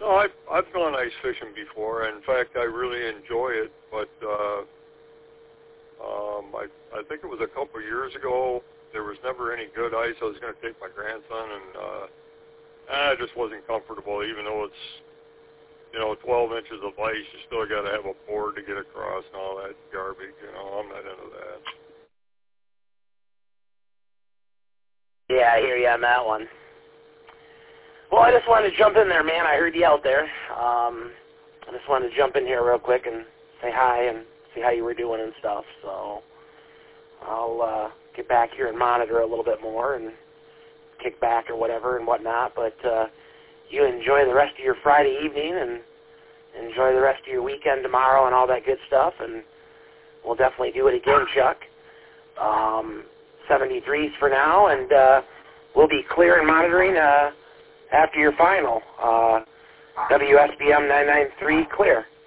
No, I've gone ice fishing before. In fact, I really enjoy it. But I think it was a couple of years ago. There was never any good ice. I was going to take my grandson, and I just wasn't comfortable. Even though it's 12 inches of ice, you still got to have a board to get across and all that garbage. I'm not into that. Yeah, I hear you on that one. Well, I just wanted to jump in there, man. I heard you out there. I just wanted to jump in here real quick and say hi and see how you were doing and stuff. So I'll get back here and monitor a little bit more and kick back or whatever and whatnot. But you enjoy the rest of your Friday evening and enjoy the rest of your weekend tomorrow and all that good stuff. And we'll definitely do it again, Chuck. 73s for now, and we'll be clear and monitoring after your final. WSBM 993 clear.